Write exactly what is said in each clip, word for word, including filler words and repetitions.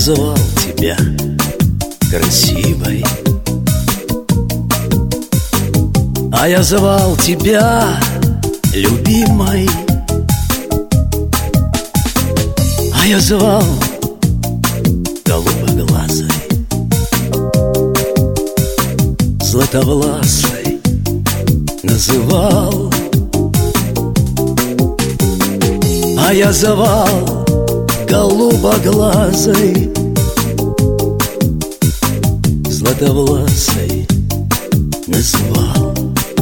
называл тебя красивой, а я звал тебя любимой, а я звал голубоглазой, златовласой называл, а я звал голубоглазой, златовласой назвал.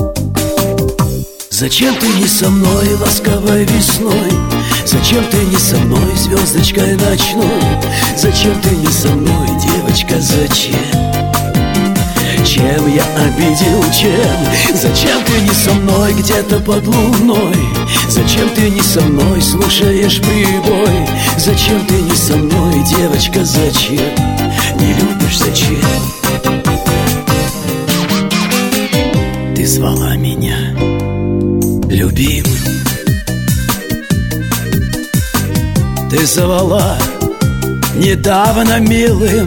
Зачем ты не со мной ласковой весной? Зачем ты не со мной звездочкой ночной? Зачем ты не со мной, девочка, зачем? Чем я обидел, чем? Зачем ты не со мной где-то под луной? Зачем ты не со мной слушаешь прибой? Зачем ты не со мной, девочка, зачем? Не любишь, зачем? Ты звала меня любимым, ты звала недавно милым,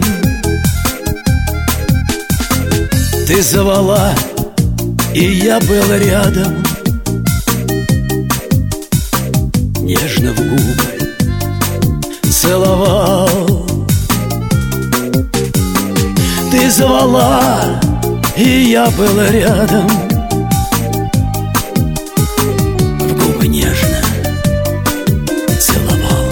ты звала, и я был рядом, нежно в губы целовал. Ты звала, и я был рядом, в губы нежно целовал.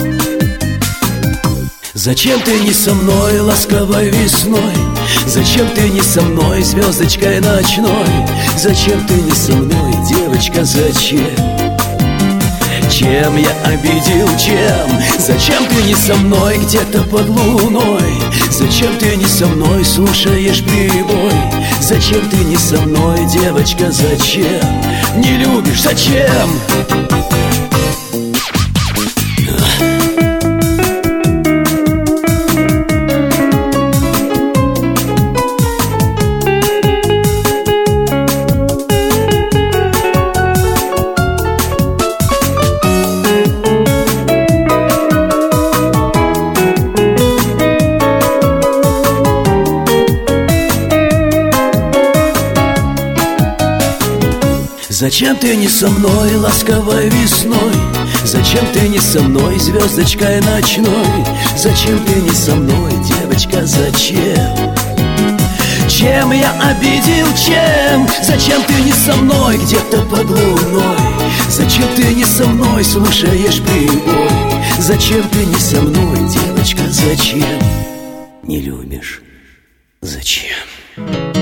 Зачем ты не со мной ласковой весной? Зачем ты не со мной звездочкой ночной? Зачем ты не со мной, девочка, зачем? Чем я обидел, чем? Зачем ты не со мной где-то под луной? Зачем ты не со мной слушаешь прибой? Зачем ты не со мной, девочка, зачем? Не любишь, зачем? Зачем ты не со мной ласковой весной? Зачем ты не со мной звездочкой ночной? Зачем ты не со мной, девочка, зачем? Чем я обидел, чем? Зачем ты не со мной где-то под луной? Зачем ты не со мной слушаешь прибой? Зачем ты не со мной, девочка, зачем? Не любишь, зачем?